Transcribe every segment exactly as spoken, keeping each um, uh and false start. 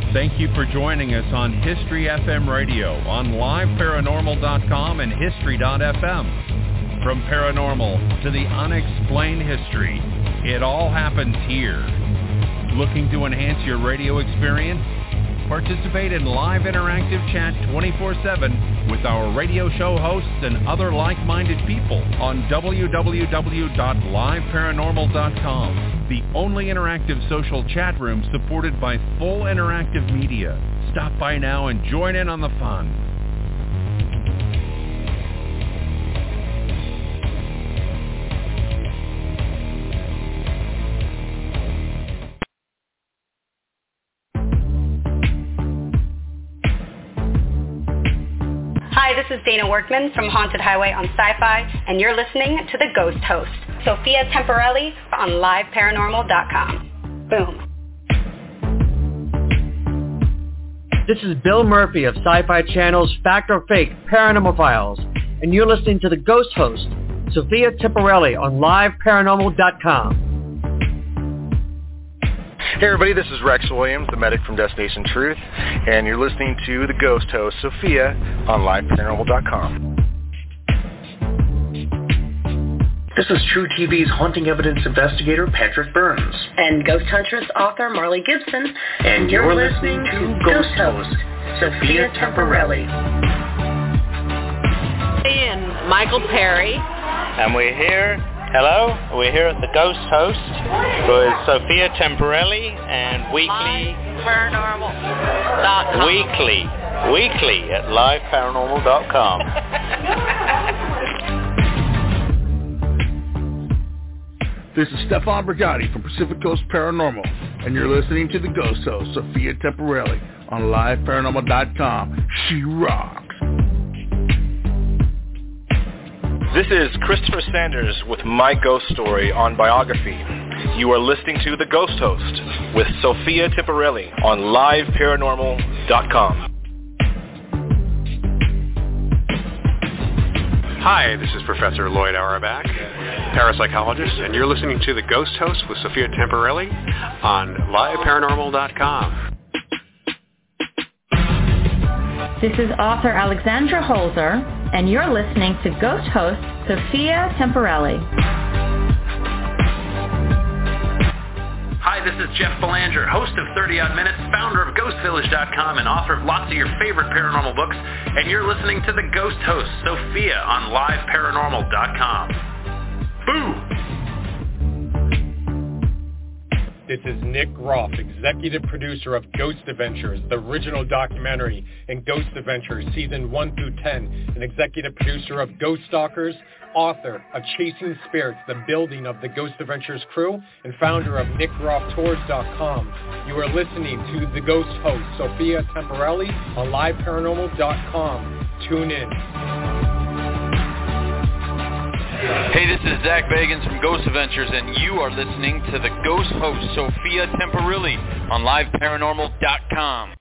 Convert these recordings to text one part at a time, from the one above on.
Thank you for joining us on History F M Radio on live paranormal dot com and history dot f m. From paranormal to the unexplained history, it all happens here. Looking to enhance your radio experience? Participate in live interactive chat twenty-four seven with our radio show hosts and other like-minded people on w w w dot live paranormal dot com, the only interactive social chat room supported by full interactive media. Stop by now and join in on the fun. Hi, this is Dana Workman from Haunted Highway on Sci-Fi, and you're listening to The Ghost Host, Sophia Temporelli on live paranormal dot com. Boom. This is Bill Murphy of Sci-Fi Channel's Fact or Fake Paranormal Files, and you're listening to The Ghost Host, Sophia Temporelli on live paranormal dot com. Hey everybody, this is Rex Williams, the medic from Destination Truth, and you're listening to The Ghost Host, Sophia, on live paranormal dot com. This is True T V's haunting evidence investigator, Patrick Burns. And Ghost Huntress author, Marley Gibson. And you're, you're listening, listening to Ghost Host, Sophia Temporelli. And Michael Perry. And we're here. Hello, we're here at the Ghost Host with Sophia Temporelli and weekly paranormal dot com. Weekly, weekly at live paranormal dot com. This is Stefan Brigatti from Pacific Coast Paranormal, and you're listening to the Ghost Host, Sophia Temporelli, on live paranormal dot com. She rocks. This is Christopher Sanders with My Ghost Story on Biography. You are listening to The Ghost Host with Sophia Temporelli on live paranormal dot com. Hi, this is Professor Lloyd Auerbach, parapsychologist, and you're listening to The Ghost Host with Sophia Temporelli on live paranormal dot com. This is author Alexandra Holzer, and you're listening to Ghost Host Sophia Temporelli. Hi, this is Jeff Belanger, host of thirty odd minutes, founder of ghost village dot com, and author of lots of your favorite paranormal books, and you're listening to the Ghost Host Sophia on live paranormal dot com. Boo! This is Nick Groff, executive producer of Ghost Adventures, the original documentary, and Ghost Adventures Season one through ten, and executive producer of Ghost Stalkers, author of Chasing Spirits, the building of the Ghost Adventures crew, and founder of nick groff tours dot com. You are listening to The Ghost Host, Sophia Temporelli, on live paranormal dot com. Tune in. Hey, this is Zach Bagans from Ghost Adventures, and you are listening to the Ghost Host, Sophia Temporelli, on live paranormal dot com.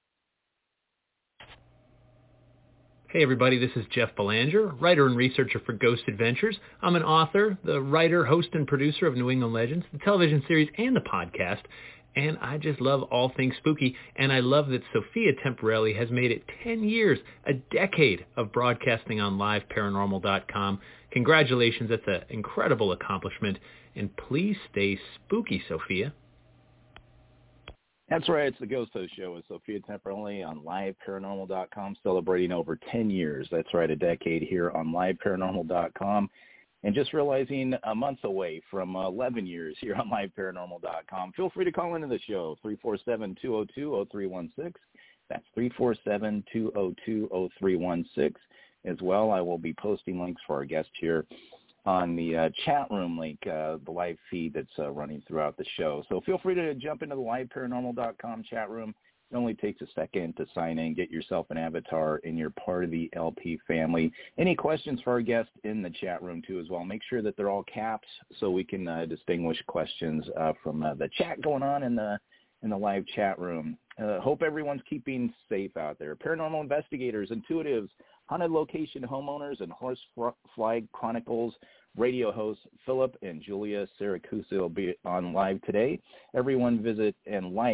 Hey everybody, this is Jeff Belanger, writer and researcher for Ghost Adventures. I'm an author, the writer, host, and producer of New England Legends, the television series, and the podcast. And I just love all things spooky, and I love that Sophia Temporelli has made it ten years, a decade of broadcasting on live paranormal dot com. Congratulations, that's an incredible accomplishment, and please stay spooky, Sophia. That's right, it's the Ghost Host Show with Sophia Temporelli on live paranormal dot com, celebrating over ten years. That's right, a decade here on live paranormal dot com. And just realizing a month away from eleven years here on live paranormal dot com. Feel free to call into the show, three four seven, two oh two, oh three one six. That's three four seven, two oh two, oh three one six. As well, I will be posting links for our guest here on the uh, chat room link, uh, the live feed that's uh, running throughout the show. So feel free to jump into the live paranormal dot com chat room. It only takes a second to sign in, get yourself an avatar, and you're part of the L P family. Any questions for our guests in the chat room, too, as well? Make sure that they're all caps so we can uh, distinguish questions uh, from uh, the chat going on in the in the live chat room. Uh, hope everyone's keeping safe out there. Paranormal investigators, intuitives, haunted location homeowners, and Horsefly Chronicles radio hosts Philip and Julia Siracusa will be on live today. Everyone visit and like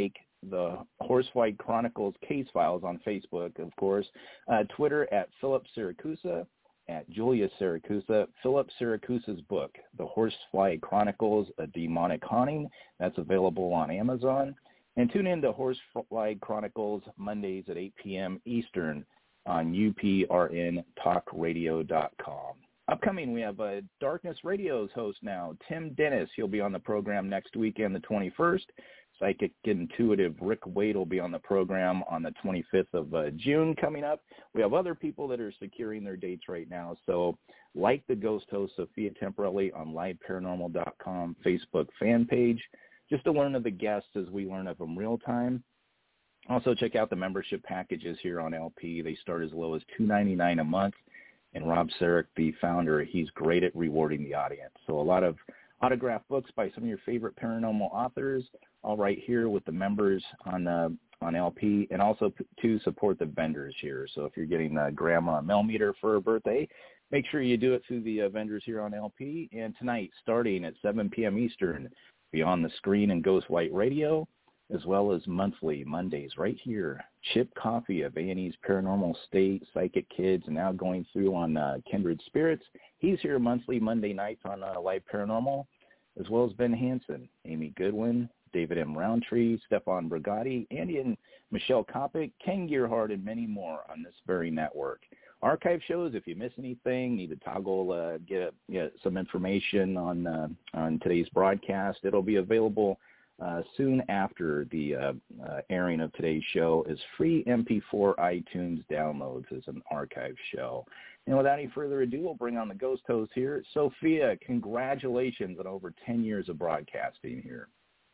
the Horsefly Chronicles Case Files on Facebook, of course. Uh, Twitter at Philip Siracusa, at Julia Siracusa. Philip Siracusa's book, The Horsefly Chronicles, A Demonic Haunting. That's available on Amazon. And tune in to Horsefly Chronicles Mondays at eight p.m. Eastern on U P R N talk radio dot com. Upcoming, we have uh, Darkness Radio's host now, Tim Dennis. He'll be on the program next weekend, the twenty-first. Psychic Intuitive Rick Wade will be on the program on the twenty-fifth of uh, June coming up. We have other people that are securing their dates right now. So like the ghost host, Sophia Temporelli, on live paranormal dot com Facebook fan page, just to learn of the guests as we learn of them real time. Also, check out the membership packages here on L P. They start as low as two dollars and ninety-nine cents a month. And Rob Sarek, the founder, he's great at rewarding the audience. So a lot of autographed books by some of your favorite paranormal authors, all right here with the members on uh, on L P, and also p- to support the vendors here. So if you're getting uh, Grandma a millimeter for her birthday, make sure you do it through the uh, vendors here on L P. And tonight, starting at seven p.m. Eastern, Beyond the Screen and Ghost White Radio, as well as monthly Mondays right here. Chip Coffee of A and E's Paranormal State, Psychic Kids, and now going through on uh, Kindred Spirits. He's here monthly Monday nights on uh, Live Paranormal, as well as Ben Hansen, Amy Goodwin, David M. Roundtree, Stefan Brigatti, Andy and Michelle Kopic, Ken Gearhart, and many more on this very network. Archive shows, if you miss anything, need to toggle, uh, get, get some information on uh, on today's broadcast, it'll be available Uh, soon after the uh, uh, airing of today's show is free M P four iTunes downloads as an archive show. And without any further ado, we'll bring on the ghost host here. Sophia, congratulations on over ten years of broadcasting here.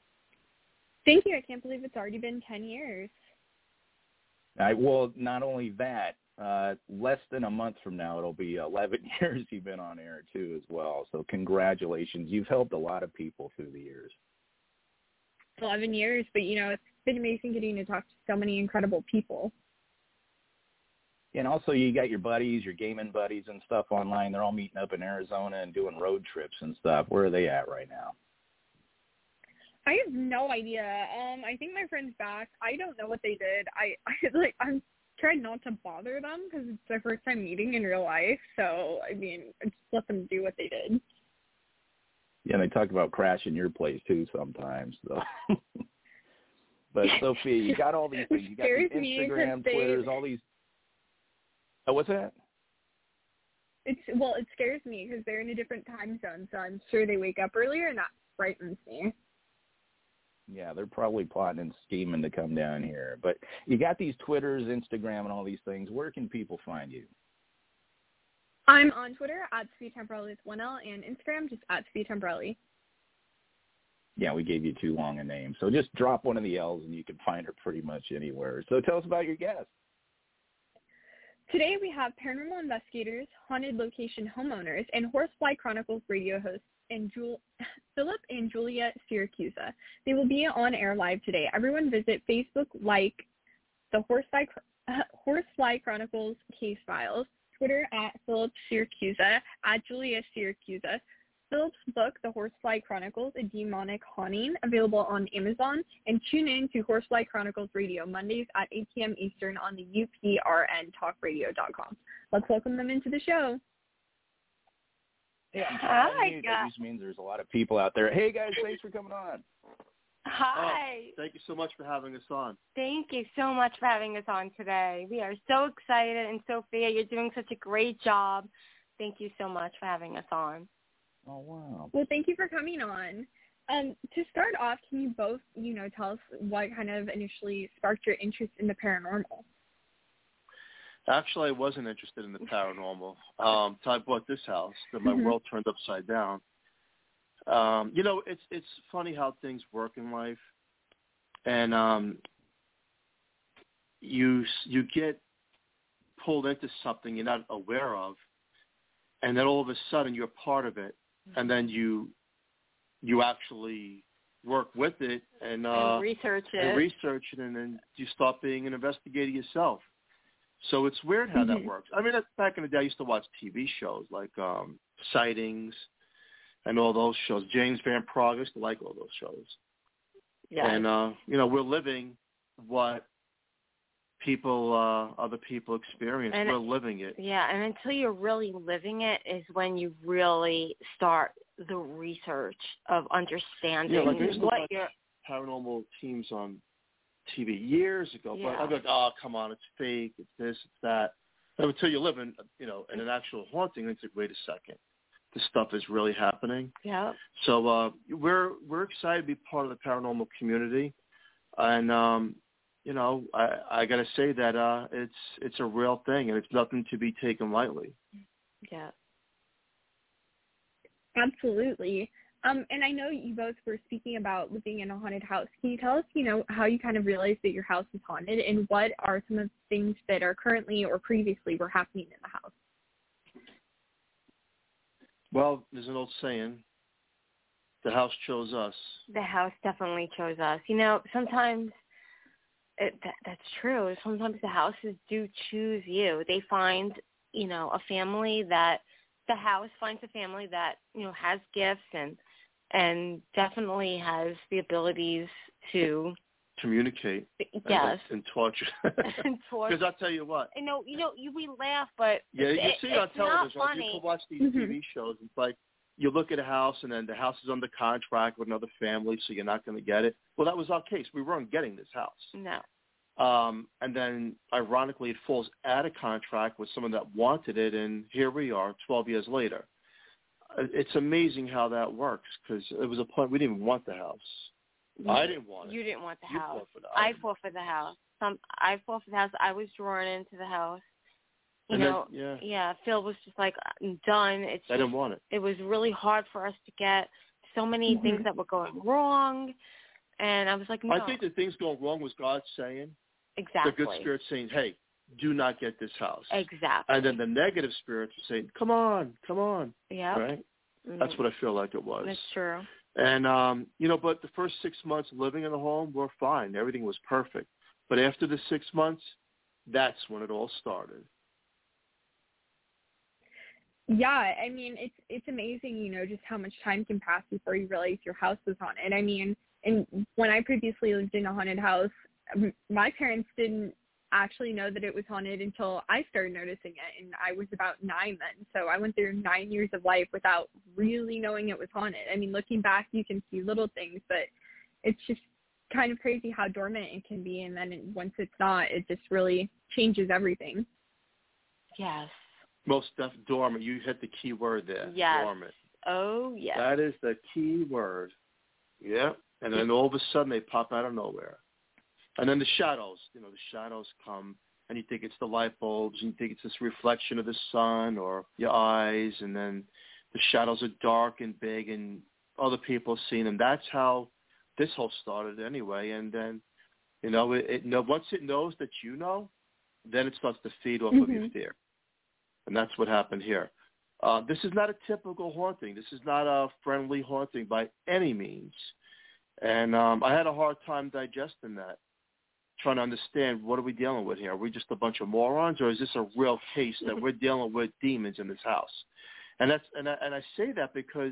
Thank you. I can't believe it's already been ten years. I, well, not only that, uh, less than a month from now, it'll be eleven years you've been on air, too, as well. So congratulations. You've helped a lot of people through the years. eleven years, but, you know, it's been amazing getting to talk to so many incredible people. And also you got your buddies, your gaming buddies and stuff online. They're all meeting up in Arizona and doing road trips and stuff. Where are they at right now? I have no idea. Um, I think my friend's back. I don't know what they did. I, I like, I'm trying not to bother them because it's their first time meeting in real life. So, I mean, I just let them do what they did. Yeah, they talk about crashing your place, too, sometimes. So. But, Sophia, you got all these things. You got these Instagram, Twitters, all these. Oh, what's that? It's Well, it scares me because they're in a different time zone, so I'm sure they wake up earlier, and that frightens me. Yeah, they're probably plotting and scheming to come down here. But you got these Twitters, Instagram, and all these things. Where can people find you? I'm on Twitter at Sophia Temporelli with one L, and Instagram just at Sophia Temporelli. Yeah, we gave you too long a name. So just drop one of the L's and you can find her pretty much anywhere. So tell us about your guest. Today we have paranormal investigators, haunted location homeowners, and Horsefly Chronicles radio hosts and Jul- Philip and Julia Siracusa. They will be on air live today. Everyone visit Facebook, like the Horsefly, uh, Horsefly Chronicles case files, Twitter at Philip Siracusa, at Julia Siracusa. Philip's book, The Horsefly Chronicles, A Demonic Haunting, available on Amazon, and tune in to Horsefly Chronicles Radio Mondays at eight p.m. Eastern on the U P R N talk radio dot com. Let's welcome them into the show. Yeah, Hi, guys. guys. That just means there's a lot of people out there. Hey, guys, thanks for coming on. Hi. Oh, thank you so much for having us on. Thank you so much for having us on today. We are so excited, and Sophia, you're doing such a great job. Thank you so much for having us on. Oh, wow. Well, thank you for coming on. Um, to start off, can you both, you know, tell us what kind of initially sparked your interest in the paranormal? Actually, I wasn't interested in the paranormal. Um, so I bought this house, then my mm-hmm. world turned upside down. Um, you know, it's it's funny how things work in life, and um, you you get pulled into something you're not aware of, and then all of a sudden you're part of it, and then you you actually work with it and, uh, and research it, and research it, and then you start being an investigator yourself. So it's weird how mm-hmm. that works. I mean, back in the day, I used to watch T V shows like um, Sightings and all those shows. James Van Prague, I used to like all those shows. Yes. And, uh, you know, we're living what people, uh, other people experience. And we're it, living it. Yeah, and until you're really living it is when you really start the research of understanding yeah, like I used to what watch you're... paranormal teams on T V years ago, Yeah. but I'd be like, oh, come on, it's fake, it's this, it's that. And until you live in, you know, in an actual haunting, it's like, wait a second, this stuff is really happening. Yeah. So uh, we're we're excited to be part of the paranormal community, and um, you know, I, I got to say that uh, it's it's a real thing, and it's nothing to be taken lightly. Yeah. Absolutely. Um, and I know you both were speaking about living in a haunted house. Can you tell us, you know, how you kind of realized that your house is haunted, and what are some of the things that are currently or previously were happening in the house? Well, there's an old saying, the house chose us. The house definitely chose us. You know, sometimes it, that, that's true. Sometimes the houses do choose you. They find, you know, a family that, the house finds a family that, you know, has gifts and and definitely has the abilities to communicate. Yes. And, and torture. and torture. Because I'll tell you what. You know, you know, you, we laugh, but yeah, you it, see it on it's television. not Like, funny. you can watch these mm-hmm. T V shows. It's like you look at a house, and then the house is under contract with another family, so you're not going to get it. Well, that was our case. We weren't getting this house. No. Um, and then, ironically, it falls out of contract with someone that wanted it, and here we are, twelve years later. It's amazing how that works, because it was a point we didn't even want the house. You, I didn't want it. You didn't want the you house. Fought for the, I fought for the house. Some I fought for the house. I was drawn into the house. You and know, then, yeah. yeah. Phil was just like, I'm done. It's I just, didn't want it. It was really hard for us to get. So many mm-hmm. things that were going wrong, and I was like, no. I think the things going wrong was God saying. Exactly. The good spirit saying, hey, do not get this house. Exactly. And then the negative spirits were saying, come on, come on. Yeah. Right? Mm-hmm. That's what I feel like it was. That's true. And, um, you know, but the first six months living in the home were fine. Everything was perfect. But after the six months, that's when it all started. Yeah, I mean, it's it's amazing, you know, just how much time can pass before you realize your house is haunted. I mean, and when I previously lived in a haunted house, my parents didn't actually know that it was haunted until I started noticing it, and I was about nine then. So I went through nine years of life without really knowing it was haunted. I mean, looking back, you can see little things, but it's just kind of crazy how dormant it can be, and then it, once it's not, it just really changes everything. Yes. Most stuff dormant. You hit the key word there. Yes. Dormant. Oh, yes. That is the key word. Yeah. And then all of a sudden they pop out of nowhere. And then the shadows, you know, the shadows come, and you think it's the light bulbs, and you think it's this reflection of the sun or your eyes, and then the shadows are dark and big, and other people have seen them. That's how this whole started anyway. And then, you know, it, it no, once it knows that you know, then it starts to feed off mm-hmm. of your fear. And that's what happened here. Uh, this is not a typical haunting. This is not a friendly haunting by any means. And um, I had a hard time digesting that, trying to understand, what are we dealing with here? Are we just a bunch of morons, or is this a real case that we're dealing with demons in this house? And that's and I, and I say that because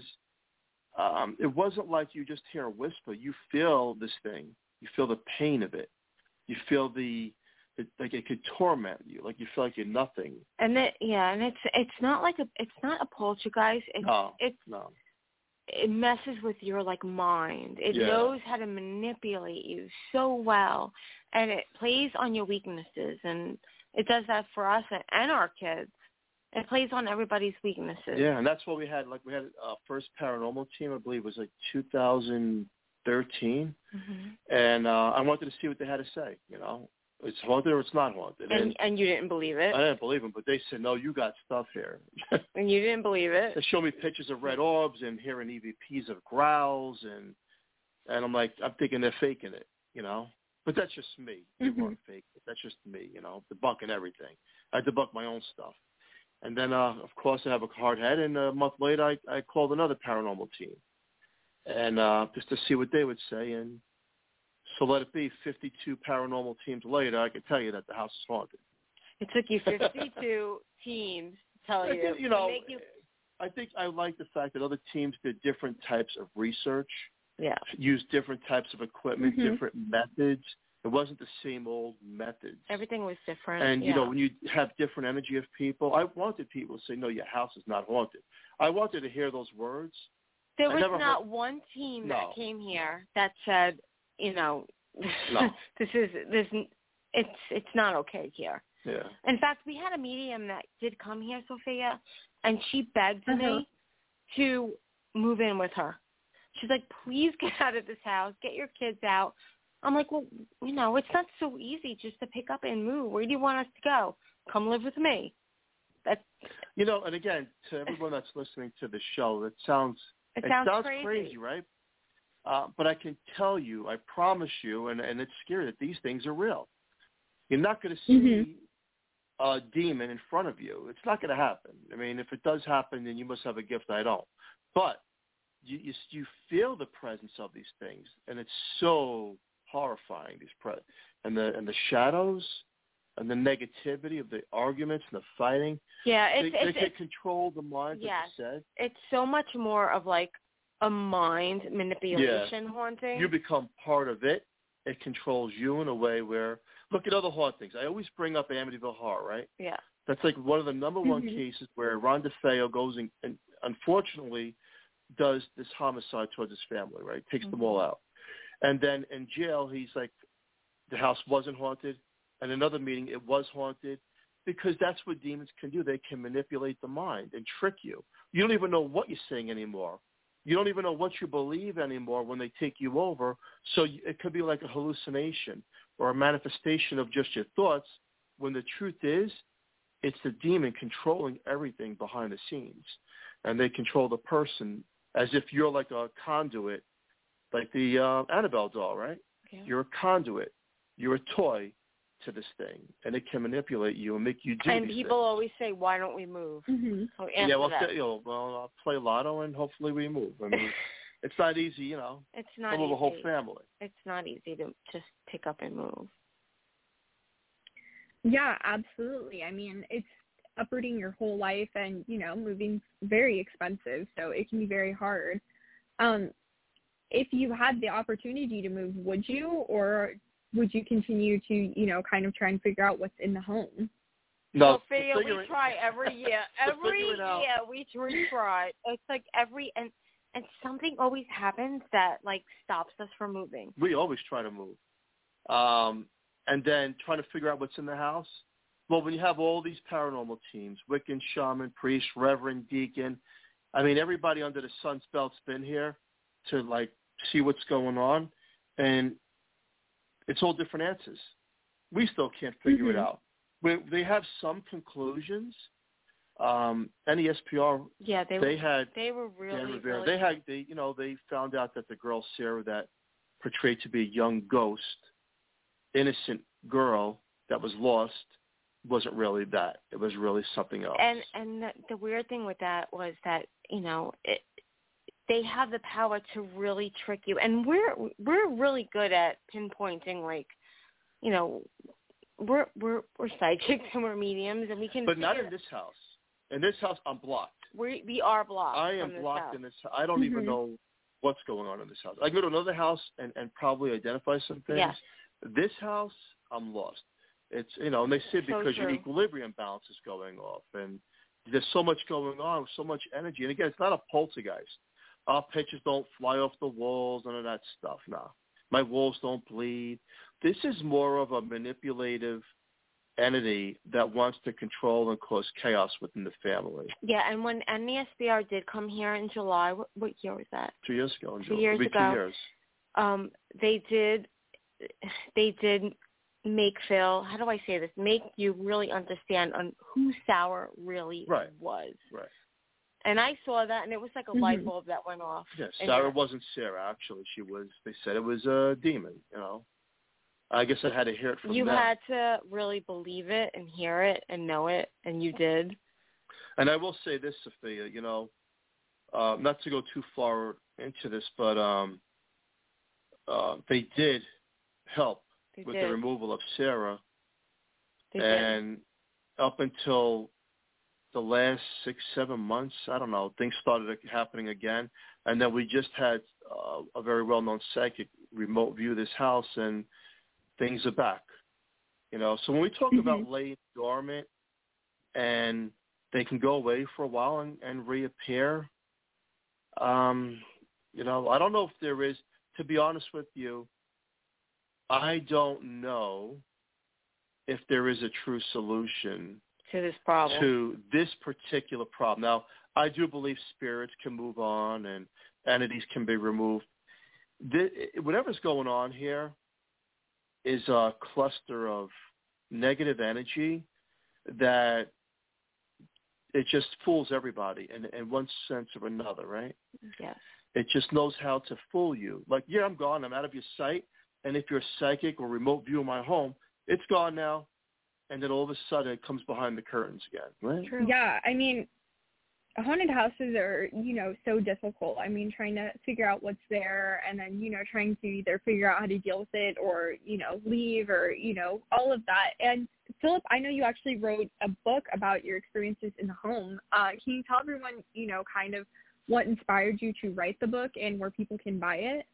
um, it wasn't like you just hear a whisper. You feel this thing. You feel the pain of it. You feel the It, like it could torment you, like you feel like you're nothing. And it, yeah, and it's it's not like a it's not a poltergeist. It's, no, it's no. It messes with your like mind. It yeah. knows how to manipulate you so well, and it plays on your weaknesses, and it does that for us and, and our kids. It plays on everybody's weaknesses. Yeah, and that's what we had. Like we had our first paranormal team, I believe, was like two thousand thirteen, mm-hmm. and uh, I wanted to see what they had to say. You know. It's haunted or it's not haunted. And, and and you didn't believe it? I didn't believe them, but they said, no, you got stuff here. And you didn't believe it? They showed me pictures of red orbs and hearing E V Ps of growls, and and I'm like, I'm thinking they're faking it, you know? But that's just me. They mm-hmm. weren't faking it. That's just me, you know, debunking everything. I debunk my own stuff. And then, uh, of course, I have a hard head, and a month later I, I called another paranormal team, and uh, just to see what they would say, and so let it be fifty-two paranormal teams later, I can tell you that the house is haunted. It took you fifty-two teams to tell you. You know, make you... I think I like the fact that other teams did different types of research Yeah. Use different types of equipment, Mm-hmm. different methods. It wasn't the same old methods. Everything was different. And, yeah. you know, when you have different energy of people, I wanted people to say, no, your house is not haunted. I wanted to hear those words. There I was never not heard... one team no. that came here that said, you know, no. this is, this, it's, it's not okay here. Yeah. In fact, we had a medium that did come here, Sophia, and she begged Uh-huh. me to move in with her. She's like, please get out of this house. Get your kids out. I'm like, well, you know, it's not so easy just to pick up and move. Where do you want us to go? Come live with me. That's, you know, and again, to everyone that's listening to the show, it sounds it, it sounds, sounds crazy. crazy, right? Uh, but I can tell you, I promise you, and, and it's scary, that these things are real. You're not going to see mm-hmm. a demon in front of you. It's not going to happen. I mean, if it does happen, then you must have a gift I don't. But you, you, you feel the presence of these things, and it's so horrifying. These pre- and the and the shadows and the negativity of the arguments and the fighting. Yeah, it's, they, it's, they can it's, control the mind. Yes, like you said. It's so much more of like a mind manipulation yeah. haunting. You become part of it. It controls you in a way where, look at other hauntings. I always bring up Amityville Horror, right? Yeah. That's like one of the number one mm-hmm. cases where Ron DeFeo goes and, and unfortunately does this homicide towards his family, right? Takes mm-hmm. them all out. And then in jail, he's like, the house wasn't haunted. And another meeting, it was haunted. Because that's what demons can do. They can manipulate the mind and trick you. You don't even know what you're saying anymore. You don't even know what you believe anymore when they take you over. So it could be like a hallucination or a manifestation of just your thoughts, when the truth is, it's the demon controlling everything behind the scenes. And they control the person as if you're like a conduit, like the uh, Annabelle doll, right? Yeah. You're a conduit. You're a toy to this thing, and it can manipulate you and make you do And these people things. always say, why don't we move? Mm-hmm. Oh, yeah, well, that. you know, well, I'll play lotto, and hopefully we move. I mean, it's not easy, you know. It's not to move easy. a whole family. It's not easy to just pick up and move. Yeah, absolutely. I mean, it's uprooting your whole life, and, you know, moving's very expensive, so it can be very hard. Um, if you had the opportunity to move, would you, or would you continue to, you know, kind of try and figure out what's in the home? No, Sophia, we it, try every year. Every year we, we try. It's like every, and, and something always happens that, like, stops us from moving. We always try to move. Um, and then trying to figure out what's in the house. Well, when you have all these paranormal teams, Wiccan, shaman, priest, reverend, deacon, I mean, everybody under the sun's belt's been here to, like, see what's going on. And it's all different answers. We still can't figure mm-hmm. it out. We, they have some conclusions. Um, N E S P R, yeah, they, they were, had they were really, Rivera, really they had they you know they found out that the girl Sarah that portrayed to be a young ghost, innocent girl that was lost, wasn't really that. It was really something else. And and the, the weird thing with that was that, you know, it, they have the power to really trick you, and we're we're really good at pinpointing, like, you know, we're we're we're psychics and we're mediums, and we can. But not in this house. In this house, I'm blocked. We we are blocked. I am from blocked this house. in this. I don't mm-hmm. even know what's going on in this house. I go to another house and, and probably identify some things. Yes. This house, I'm lost. It's, you know, and they say So because true. your equilibrium balance is going off, and there's so much going on, so much energy. And again, it's not a poltergeist. Our pictures don't fly off the walls, none of that stuff. No, my walls don't bleed. This is more of a manipulative entity that wants to control and cause chaos within the family. Yeah, and when N E S B R did come here in July, what, what year was that? Two years ago. In two July. years It'll be ago. Two years. Um, they did. They did make Phil. How do I say this? Make you really understand on who Sarah really right. was. Right. And I saw that, and it was like a mm-hmm. light bulb that went off. Yeah, And Sarah yeah. wasn't Sarah. Actually, she was. They said it was a demon. You know. I guess I had to hear it from you them. You had to really believe it and hear it and know it, and you did. And I will say this, Sophia, you know, uh, not to go too far into this, but um, uh, they did help they with did. the removal of Sarah. They and did. up until the last six, seven months, I don't know, things started happening again. And then we just had uh, a very well-known psychic remote view this house, and things are back. You know, so when we talk mm-hmm. about laying dormant and they can go away for a while and, and reappear, um, you know, I don't know if there is, to be honest with you, I don't know if there is a true solution to this problem. To this particular problem. Now, I do believe spirits can move on and entities can be removed. This, whatever's going on here is a cluster of negative energy that it just fools everybody in, in one sense or another, right? Yes. It just knows how to fool you. Like, yeah, I'm gone. I'm out of your sight. And if you're psychic or remote view of my home, it's gone now. And then all of a sudden it comes behind the curtains again, right? True. Yeah, I mean, haunted houses are, you know, so difficult. I mean, trying to figure out what's there and then, you know, trying to either figure out how to deal with it or, you know, leave or, you know, all of that. And Philip, I know you actually wrote a book about your experiences in the home. Uh, can you tell everyone, you know, kind of what inspired you to write the book and where people can buy it?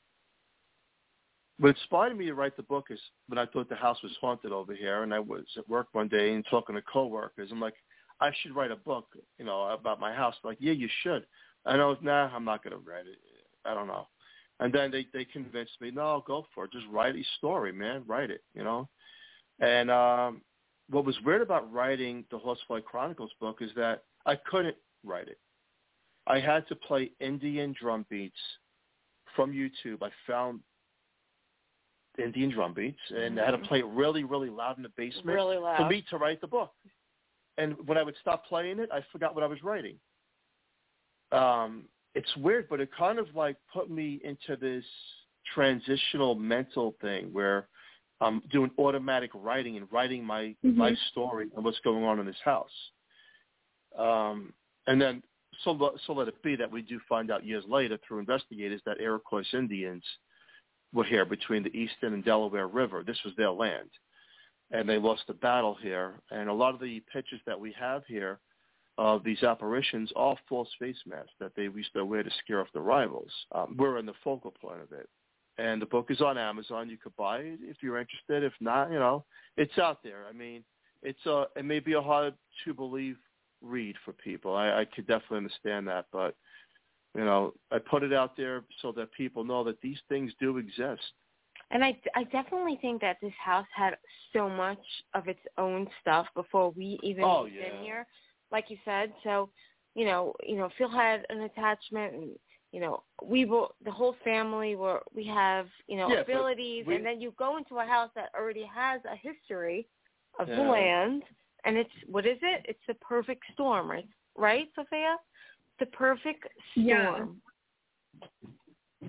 What inspired me to write the book is when I thought the house was haunted over here, and I was at work one day and talking to coworkers. I'm like, I should write a book, you know, about my house. Like, yeah, you should. And I was, nah, I'm not going to write it. I don't know. And then they, they convinced me, no, go for it. Just write a story, man. Write it, you know. And um, what was weird about writing the Horsefly Chronicles book is that I couldn't write it. I had to play Indian drum beats from YouTube. I found Indian drum beats, and I had to play it really, really loud in the basement really loud. for me to write the book. And when I would stop playing it, I forgot what I was writing. Um, it's weird, but it kind of like put me into this transitional mental thing where I'm doing automatic writing and writing my, mm-hmm. my story and what's going on in this house. Um, and then so, so let it be that we do find out years later through investigators that Iroquois Indians were here between the Eastern and Delaware River. This was their land. And they lost the battle here. And a lot of the pictures that we have here of these apparitions are false face masks that they used to wear to scare off the rivals. Um, we're in the focal point of it. And the book is on Amazon. You could buy it if you're interested. If not, you know, it's out there. I mean, it's a, it may be a hard-to-believe read for people. I, I could definitely understand that. But, you know, I put it out there so that people know that these things do exist. And I, I definitely think that this house had so much of its own stuff before we even oh, moved yeah. in here, like you said. So, you know, you know, Phil had an attachment, and you know, we will, the whole family were, we have, you know, yeah, abilities, we, and then you go into a house that already has a history of yeah. the land, and it's, what is it? It's the perfect storm, right? Right, Sophia? The perfect storm. Yeah.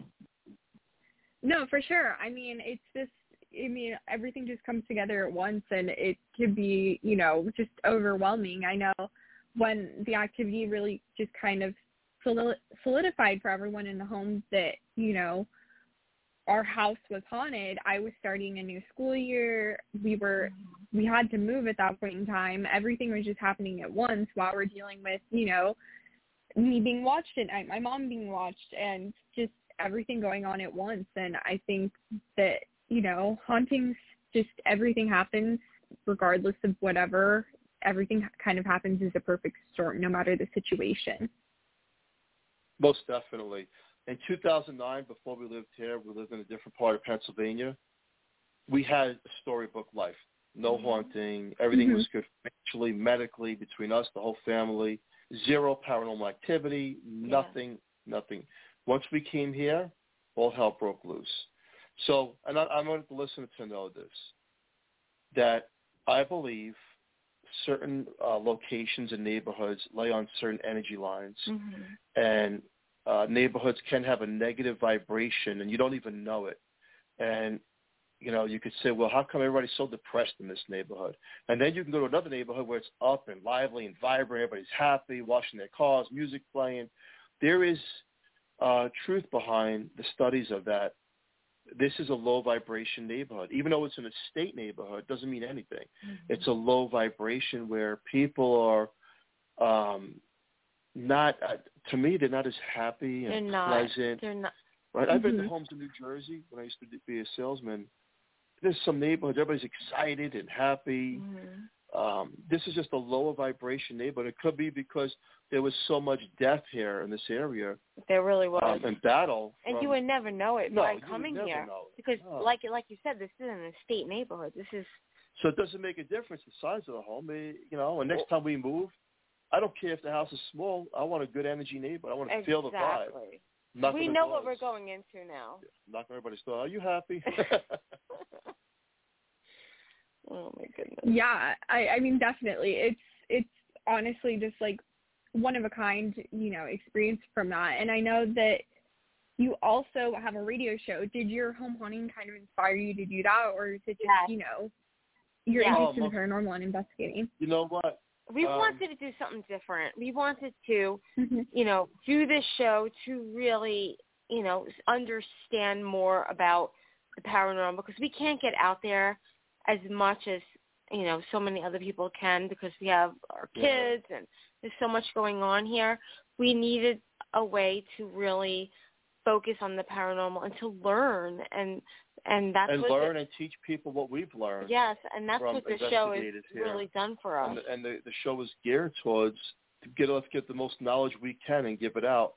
No, for sure. I mean, it's just, I mean, everything just comes together at once, and it could be, you know, just overwhelming. I know when the activity really just kind of solidified for everyone in the home that, you know, our house was haunted. I was starting a new school year. We were, we had to move at that point in time. Everything was just happening at once while we're dealing with, you know, me being watched at night, my mom being watched, and just everything going on at once. And I think that, you know, hauntings, just everything happens regardless of whatever. Everything kind of happens as a perfect storm, no matter the situation. Most definitely. In two thousand nine, before we lived here, we lived in a different part of Pennsylvania. We had a storybook life. No haunting. Everything mm-hmm. was good financially, medically, between us, the whole family. Zero paranormal activity, nothing, yeah. nothing. Once we came here, all hell broke loose. So, and I, I want the listener to know this, that I believe certain uh, locations and neighborhoods lay on certain energy lines, mm-hmm. and uh, neighborhoods can have a negative vibration, and you don't even know it. And, you know, you could say, well, how come everybody's so depressed in this neighborhood? And then you can go to another neighborhood where it's up and lively and vibrant, everybody's happy, washing their cars, music playing. There is uh, truth behind the studies of that. This is a low vibration neighborhood. Even though it's an estate neighborhood, it doesn't mean anything. Mm-hmm. It's a low vibration where people are um, not uh, to me they're not as happy and They're not. pleasant. They're not. Right? I've been Mm-hmm. to homes in New Jersey when I used to be a salesman. There's some neighborhoods, everybody's excited and happy. Mm-hmm. Um, this is just a lower vibration neighborhood. It could be because there was so much death here in this area. There really was. Um, and battle. And from, you would never know it no, by you would coming never here. know it. Because, No. like like you said, this isn't an estate neighborhood. This is... So it doesn't make a difference the size of the home. It, you know, and next time we move, I don't care if the house is small. I want a good energy neighbor. I want to exactly. feel the vibe. Knock We on know doors. what we're going into now. Yeah, knock on everybody's door. Are you happy? Oh my goodness. Yeah, I, I mean, definitely. It's it's honestly just like one of a kind, you know, experience from that. And I know that you also have a radio show. Did your home haunting kind of inspire you to do that, or is it just, Yes. you know, your Yes. interest in Oh, the paranormal and investigating? You know what? We Um, wanted to do something different. We wanted to, Mm-hmm. you know, do this show to really, you know, understand more about the paranormal, because we can't get out there as much as, you know, so many other people can, because we have our kids and there's so much going on here. We needed a way to really focus on the paranormal and to learn, and and that's and what learn the, and teach people what we've learned. yes, and that's from what the show has investigators here. really done for us. And, the, and the, the show is geared towards to get us get the most knowledge we can and give it out.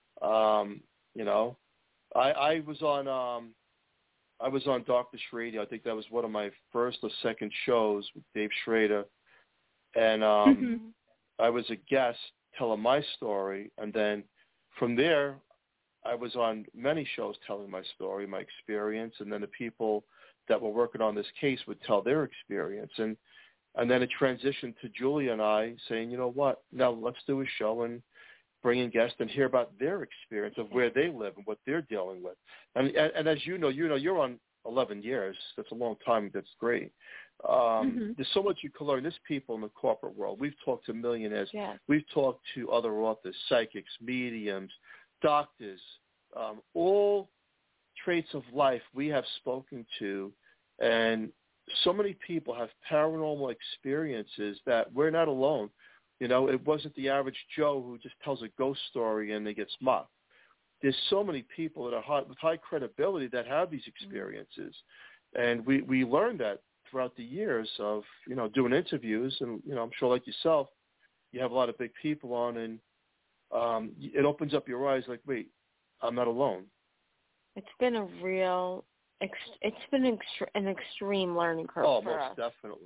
Um, you know, I, I was on um, I was on Darkness Radio. I think that was one of my first or second shows with Dave Schrader, and um, Mm-hmm. I was a guest telling my story, and then from there, I was on many shows telling my story, my experience, and then the people that were working on this case would tell their experience, and and then it transitioned to Julia and I saying, you know what, now let's do a show and bring in guests and hear about their experience of where they live and what they're dealing with. And and, and as you know, you know, you're on eleven years. That's a long time. That's great. Um, Mm-hmm. There's so much you can learn. There's people in the corporate world. We've talked to millionaires. Yes. We've talked to other authors, psychics, mediums, doctors, um, all traits of life we have spoken to, and so many people have paranormal experiences that we're not alone. You know, it wasn't the average Joe who just tells a ghost story and they get mocked. There's so many people that are high, with high credibility that have these experiences, and we, we learned that throughout the years of, you know, doing interviews, and, you know, I'm sure like yourself, you have a lot of big people on, and um, it opens up your eyes like, wait, I'm not alone. It's been a real, ex- it's been an, extre- an extreme learning curve Oh, for most us. definitely.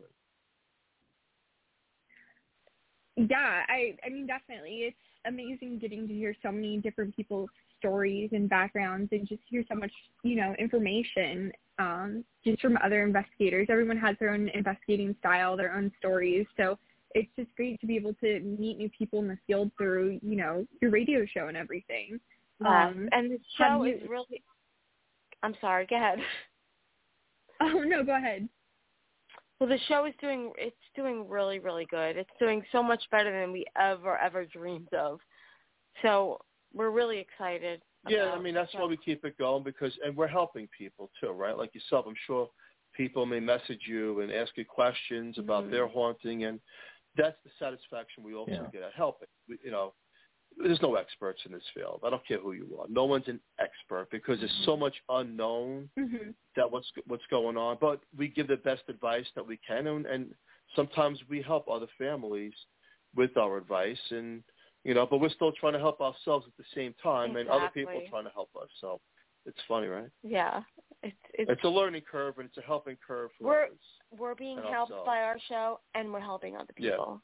Yeah, I I mean, definitely. It's amazing getting to hear so many different people's stories and backgrounds and just hear so much, you know, information um, just from other investigators. Everyone has their own investigating style, their own stories. So it's just great to be able to meet new people in the field through, you know, your radio show and everything. Yes. Um, and the have show you- is really, I'm sorry, go ahead. Oh, no, go ahead. Well, the show is doing, it's doing really, really good. It's doing so much better than we ever, ever dreamed of. So we're really excited. Yeah, about I mean, that's the why show. we keep it going, because, and we're helping people too, right? Like yourself, I'm sure people may message you and ask you questions about Mhm. their haunting, and that's the satisfaction we also Yeah. get at helping. We, you know, there's no experts in this field. I don't care who you are. No one's an expert because there's so much unknown Mm-hmm. that what's what's going on. But we give the best advice that we can, and, and sometimes we help other families with our advice, and you know, but we're still trying to help ourselves at the same time, and other people Exactly. are trying to help us. So it's funny, right? Yeah. It's, it's, It's a learning curve, and it's a helping curve for we're, others. we're being and helped ourselves. by our show, and we're helping other Yeah. people.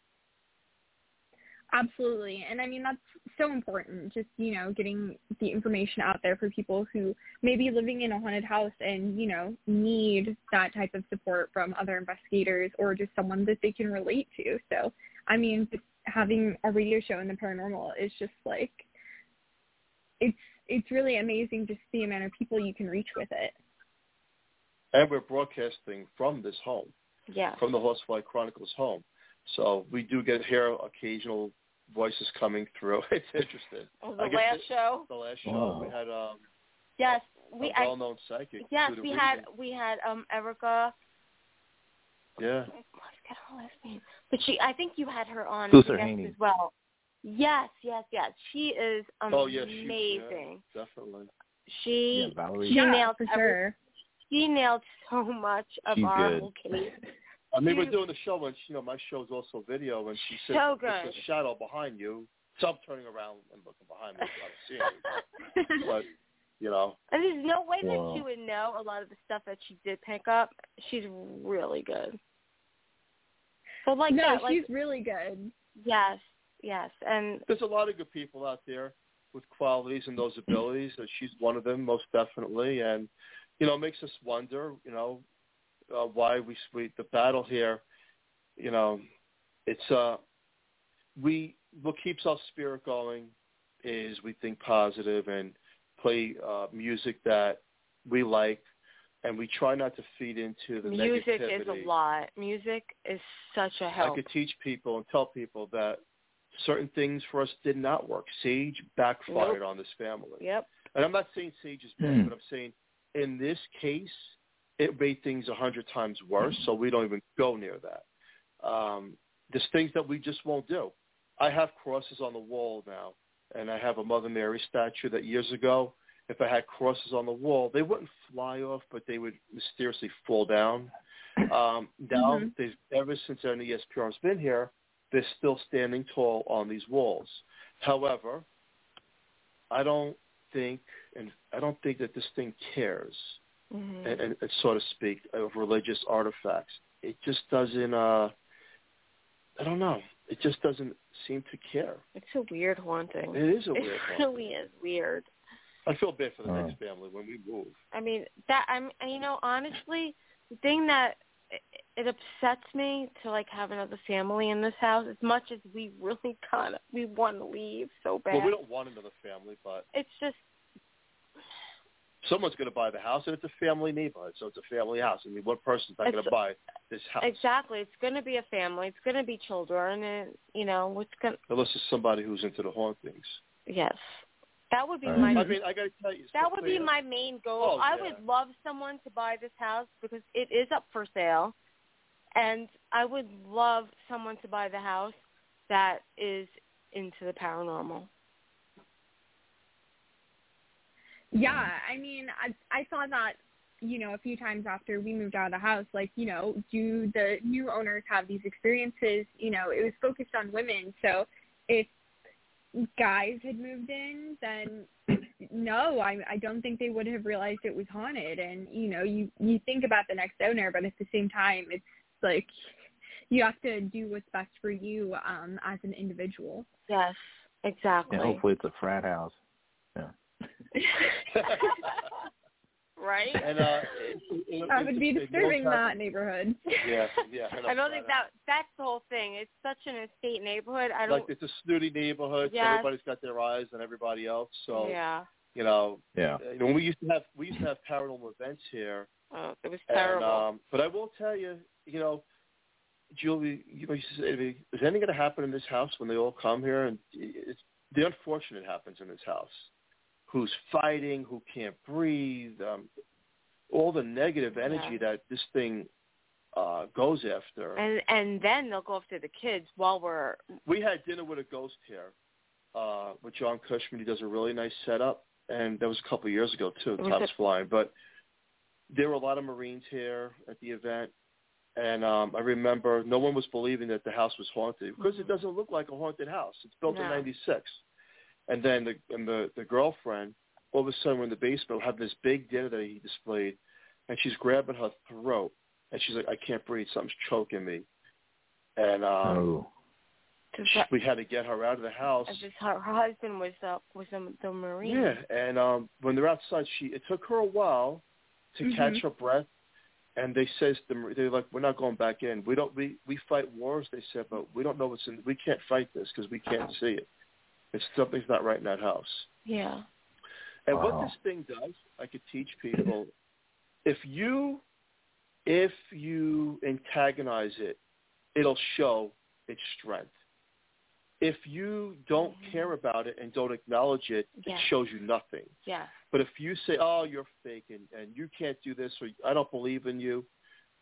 Absolutely. And I mean, that's so important, just, you know, getting the information out there for people who may be living in a haunted house and, you know, need that type of support from other investigators or just someone that they can relate to. So, I mean, just having a radio show in the paranormal is just like, it's, it's really amazing just the amount of people you can reach with it. And we're broadcasting from this home, Yeah. from the Horsefly Chronicles home. So we do get hear occasional voices coming through. It's interesting. Oh, the I guess last it- show? The last show Wow. we had um, Yes. We, a I, well-known psychic. yes, do the we reading. had, we had, um, Erica, Yeah. I forget her last name. But she, I think you had her on Luther as a guest Haney. as well. Yes, yes, yes. She is amazing. Oh, yeah, she, yeah, definitely. She, Yeah, Valerie. she Yeah, nailed for every, sure. She nailed so much of She's our good. whole case. I mean, we're doing the show, and you know, my show is also video, and she said, So "There's good. a shadow behind you." So I'm turning around and looking behind me. I don't see anything. But you know, and there's no way Wow. that she would know a lot of the stuff that she did pick up. She's really good. So like no, that, like, she's really good. Yes, yes, and there's a lot of good people out there with qualities and those abilities. And she's one of them, most definitely. And you know, it makes us wonder, you know, uh, why we we the battle here. You know, it's uh, we what keeps our spirit going is we think positive and play uh, music that we like, and we try not to feed into the music negativity. is a lot. Music is such a help. I could teach people and tell people that certain things for us did not work. Sage backfired Nope. on this family. Yep. And I'm not saying Sage is bad, Hmm. but I'm saying in this case, it made things a hundred times worse, so we don't even go near that. Um, there's things that we just won't do. I have crosses on the wall now, and I have a Mother Mary statue that years ago, if I had crosses on the wall, they wouldn't fly off, but they would mysteriously fall down. Um, now, Mm-hmm. they've, ever since N E S P R has been here, they're still standing tall on these walls. However, I don't think, and I don't think that this thing cares, mm-hmm. and, and, and so to speak, of religious artifacts. It just doesn't. Uh, I don't know. It just doesn't seem to care. It's a weird haunting. It is a It weird haunting. really is weird. I feel bad for the Oh. next family when we move. I mean, that I'm, and, you know, honestly, the thing that it, it upsets me to like have another family in this house, as much as we really kind of we want to leave so bad. Well, we don't want another family, but It's just someone's going to buy the house, and it's a family neighborhood, so it's a family house. I mean, one person's not It's- going to buy this house. exactly. It's going to be a family. It's going to be children, and you know, it's going. Unless it's somebody who's into the hauntings. Yes, that would be Right. my. I mean, I got to tell you, That would be Sophia, my main goal. Oh, I yeah. would love someone to buy this house because it is up for sale. And I would love someone to buy the house that is into the paranormal. Yeah, I mean, I I thought that, you know, a few times after we moved out of the house, like, you know, do the new owners have these experiences? You know, it was focused on women, so if guys had moved in, then no, I I don't think they would have realized it was haunted. And, you know, you, you think about the next owner, but at the same time, it's like you have to do what's best for you um, as an individual. Yes, exactly. And hopefully it's a frat house. Yeah. Right? And uh, it, it, That would be it- it disturbing, knows how- that neighborhood. Yeah, yeah. I don't think that that's the whole thing. It's such an estate neighborhood. I don't. Like it's a snooty neighborhood. So Yes. everybody's got their eyes on everybody else. So yeah. you know, Yeah. uh, you know, we used to have we used to have paranormal events here. Oh, it was And, terrible. um, but I will tell you, you know, Julie, you know, you say to me, is anything going to happen in this house when they all come here? And it's the unfortunate happens in this house. Who's fighting? Who can't breathe? Um, all the negative energy Yeah. that this thing uh, goes after. and and then they'll go after the kids while we're. We had dinner with a ghost here uh, with John Cushman. He does a really nice setup, and that was a couple of years ago too. Was Time's it- flying, but there were a lot of Marines here at the event, and um, I remember no one was believing that the house was haunted because it doesn't look like a haunted house. It's built in No. ninety-six, and then the and the the girlfriend all of a sudden we're in the basement, we'll have this big dinner that he displayed, and she's grabbing her throat, and she's like, I can't breathe, something's choking me, and um, Oh. we had to get her out of the house. As if her, her husband was the was the, the Marine. Yeah, and um, when they're outside, she it took her a while to Mhm. catch her breath, and they says the, they're like, we're not going back in. We don't we we fight wars, they said, but we don't know what's in. We can't fight this because we can't see it. It's something's not right in that house. Yeah. And Wow. what this thing does, I could teach people, if you if you antagonize it, it'll show its strength. If you don't care about it and don't acknowledge it, Yeah. it shows you nothing. Yeah. But if you say, oh, you're fake and, and you can't do this or I don't believe in you,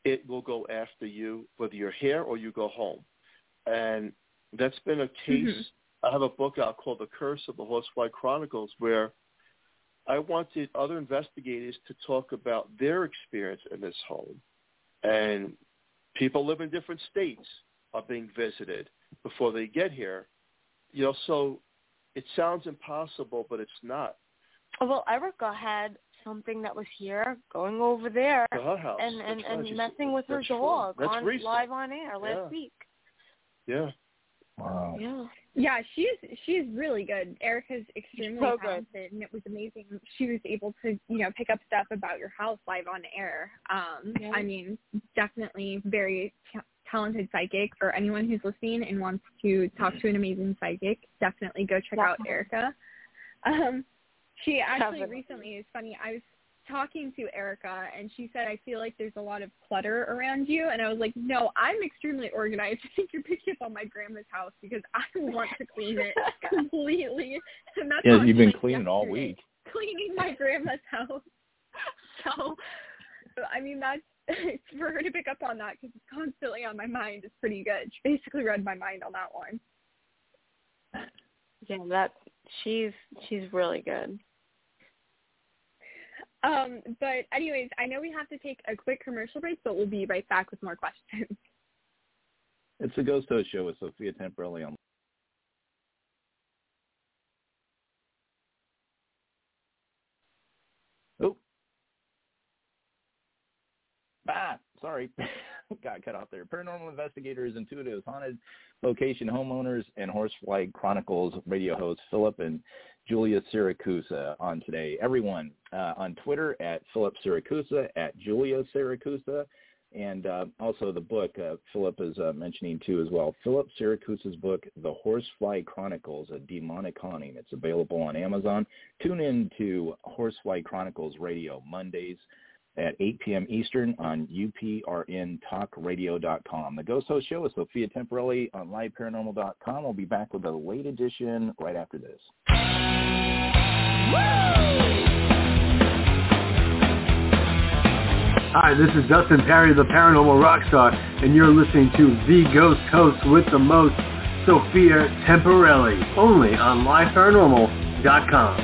it will go after you, whether you're here or you go home. And that's been a case. Mm-hmm. I have a book out called The Curse of the Horsefly Chronicles, where I wanted other investigators to talk about their experience in this home. And people live in different states are being visited before they get here. You know, so it sounds impossible, but it's not. Well, Erica had something that was here going over there to her house. and, and, right. and Just, messing with her dog on recent. live on air last yeah. week. Yeah. Wow. Yeah. Yeah, she's she's really good. Erica's extremely so talented, good. and it was amazing. She was able to, you know, pick up stuff about your house live on air. Um, yeah. I mean, definitely very ta- talented psychic. For anyone who's listening and wants to talk to an amazing psychic, definitely go check definitely. out Erica. Um, she actually definitely. recently, it's funny, I was talking to Erica, and she said, I feel like there's a lot of clutter around you. And I was like, no, I'm extremely organized. I think you're picking up on my grandma's house because I want to clean it completely. And that's yeah, you've been like cleaning yesterday, all week. Cleaning my grandma's house. So, I mean, that's, for her to pick up on that because it's constantly on my mind is pretty good. She basically read my mind on that one. Yeah, that, she's, she's really good. Um, but anyways, I know we have to take a quick commercial break, but we'll be right back with more questions. It's the Ghost Host Show with Sophia Temporelli on. Oh. Ah, sorry. Got cut off there. Paranormal investigators, intuitives, haunted location homeowners, and Horsefly Chronicles radio hosts Philip and Julia Siracusa on today. Everyone uh, on Twitter at Philip Siracusa, at Julia Siracusa, and uh, also the book uh, Philip is uh, mentioning too as well. Philip Siracusa's book, The Horsefly Chronicles, A Demonic Haunting. It's available on Amazon. Tune in to Horsefly Chronicles Radio Mondays at eight p.m. Eastern on U P R N talk radio dot com. The Ghost Host Show is Sophia Temporelli on live paranormal dot com. We'll be back with a late edition right after this. Hi, this is Dustin Perry, the Paranormal Rockstar, and you're listening to The Ghost Host with the most, Sophia Temporelli, only on live paranormal dot com.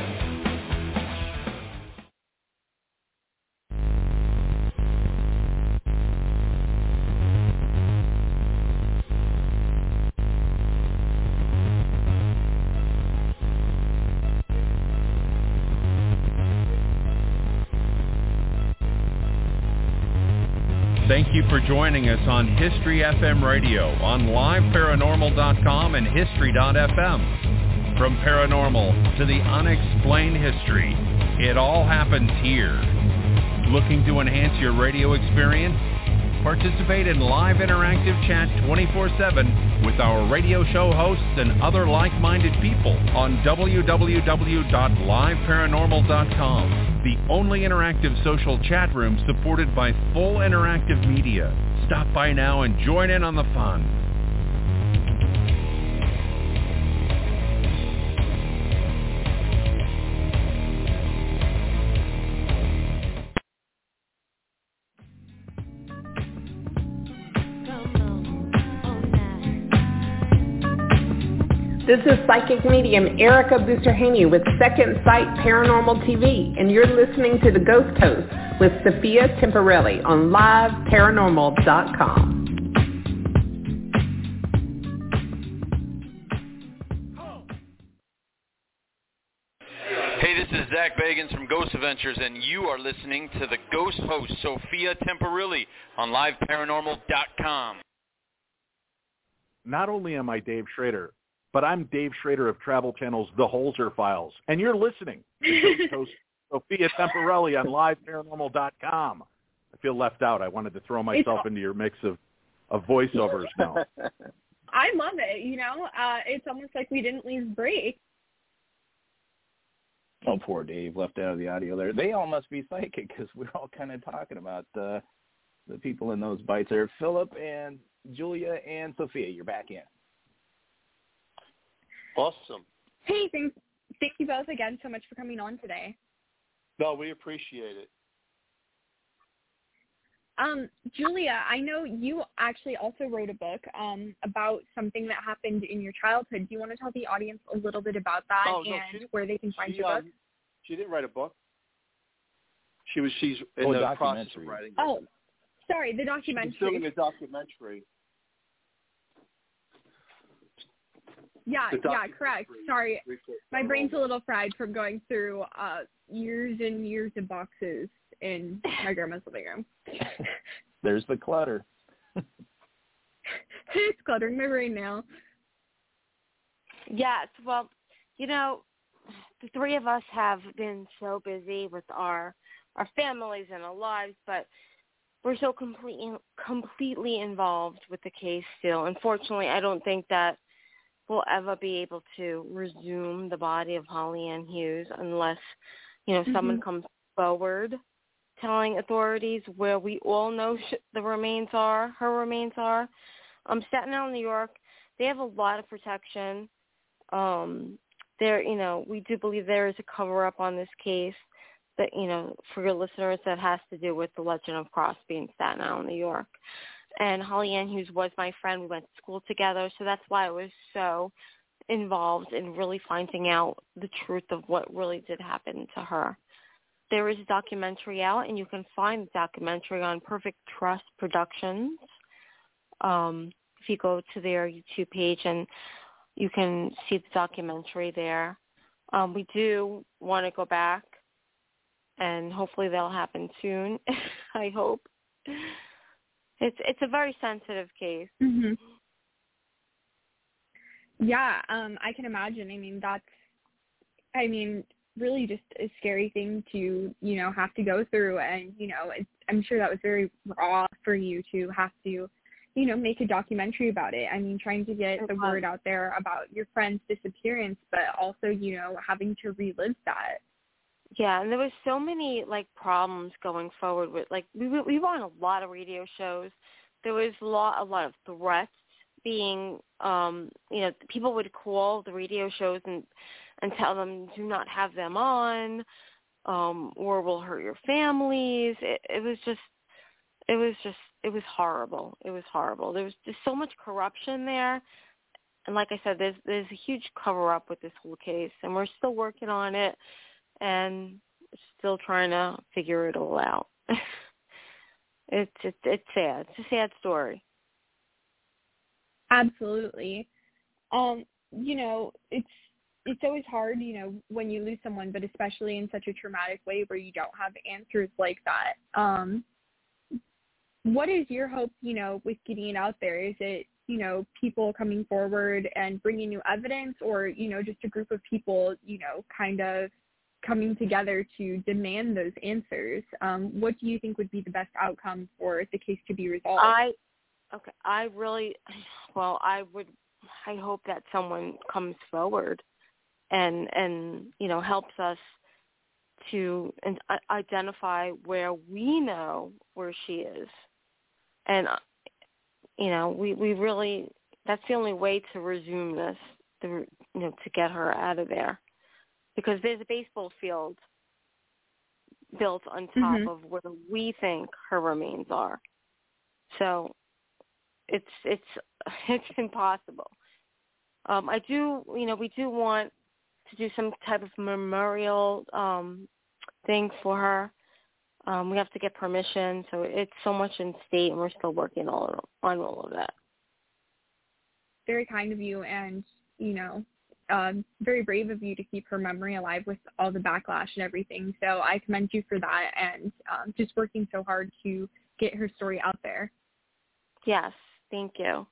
Thank you for joining us on History F M Radio on live paranormal dot com and history dot f m. From paranormal to the unexplained history, it all happens here. Looking to enhance your radio experience? Participate in live interactive chat twenty-four seven with our radio show hosts and other like-minded people on w w w dot live paranormal dot com, the only interactive social chat room supported by full interactive media. Stop by now and join in on the fun. This is psychic medium Erica Busterhaney with Second Sight Paranormal T V, and you're listening to The Ghost Host with Sophia Temporelli on live paranormal dot com. Hey, this is Zach Bagans from Ghost Adventures, and you are listening to The Ghost Host, Sophia Temporelli on live paranormal dot com. Not only am I Dave Schrader, but I'm Dave Schrader of Travel Channel's The Holzer Files, and you're listening to Ghost Host Sophia Temporelli on live paranormal dot com. I feel left out. I wanted to throw myself into your mix of, of voiceovers now. I love it. You know, uh, it's almost like we didn't leave break. Oh, poor Dave, left out of the audio there. They all must be psychic because we're all kind of talking about uh, the people in those bites there. Philip and Julia and Sophia, you're back in. Awesome. Hey, thanks. Thank you both again so much for coming on today. No, we appreciate it. Um, Julia, I know you actually also wrote a book um, about something that happened in your childhood. Do you want to tell the audience a little bit about that oh, no, and where they can find she, your um, book? She didn't write a book. She was she's in oh, the process of writing it. Oh, sorry, the documentary. She's filming a documentary. Yeah, The yeah, correct. Sorry, my uh, brain's a little fried from going through uh, years and years of boxes in my grandma's living room. There's the clutter. It's cluttering my brain now. Yes, well, you know, the three of us have been so busy with our our families and our lives, but we're so completely completely involved with the case still. Unfortunately, I don't think that we'll ever be able to resume the body of Holly Ann Hughes unless, you know, mm-hmm. someone comes forward telling authorities where we all know sh- the remains are, her remains are. Um, Staten Island, New York, they have a lot of protection. Um, there, you know, we do believe there is a cover-up on this case that, you know, for your listeners, that has to do with the legend of Crosby in Staten Island, New York. And Holly Ann Hughes was my friend. We went to school together, so that's why I was so involved in really finding out the truth of what really did happen to her. There is a documentary out, and you can find the documentary on Perfect Trust Productions. Um, if you go to their YouTube page, and you can see the documentary there. Um, we do want to go back, and hopefully that'll happen soon. I hope. It's it's a very sensitive case. Mm-hmm. Yeah, um, I can imagine. I mean, that's, I mean, really just a scary thing to, you know, have to go through. And, you know, it's, I'm sure that was very raw for you to have to, you know, make a documentary about it. I mean, trying to get the word out there about your friend's disappearance, but also, you know, having to relive that. Yeah, and there was so many, like, problems going forward with, like, we we were on a lot of radio shows. There was a lot, a lot of threats being, um, you know, people would call the radio shows and, and tell them, do not have them on, um, or we'll hurt your families. It, it was just, it was just, it was horrible. It was horrible. There was just so much corruption there. And like I said, there's there's a huge cover-up with this whole case, and we're still working on it. And still trying to figure it all out. it's, it's it's sad. It's a sad story. Absolutely. Um, you know, it's it's always hard, you know, when you lose someone, but especially in such a traumatic way where you don't have answers like that. Um, what is your hope, you know, with getting it out there? Is it, you know, people coming forward and bringing new evidence, or, you know, just a group of people, you know, kind of coming together to demand those answers? Um, what do you think would be the best outcome for the case to be resolved? I, okay, I really, well, I would, I hope that someone comes forward and, and, you know, helps us to and, uh, identify where we know where she is. And, uh, you know, we, we really, that's the only way to resume this, to, you know, to get her out of there. Because there's a baseball field built on top mm-hmm. of where we think her remains are. So it's it's it's impossible. Um, I do, you know, we do want to do some type of memorial um, thing for her. Um, we have to get permission, so it's so much in state, and we're still working all on all of that. Very kind of you, and, you know, Um, very brave of you to keep her memory alive with all the backlash and everything. So I commend you for that, and um, just working so hard to get her story out there. Yes, thank you.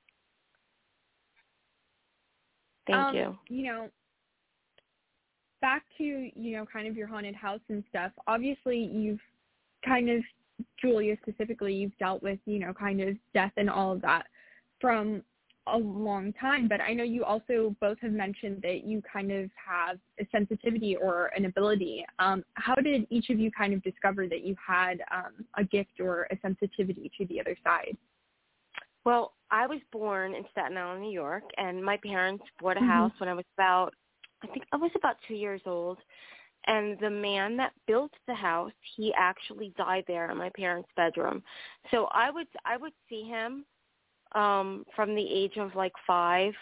Thank um, you. You know, back to, you know, kind of your haunted house and stuff. Obviously, you've kind of, Julia specifically, you've dealt with, you know, kind of death and all of that from a long time, but I know you also both have mentioned that you kind of have a sensitivity or an ability. Um, how did each of you kind of discover that you had um, a gift or a sensitivity to the other side? Well, I was born in Staten Island, New York, and my parents bought a Mm-hmm. house when I was about, I think I was about two years old, And the man that built the house, he actually died there in my parents' bedroom. So I would I would see him um, from the age of like five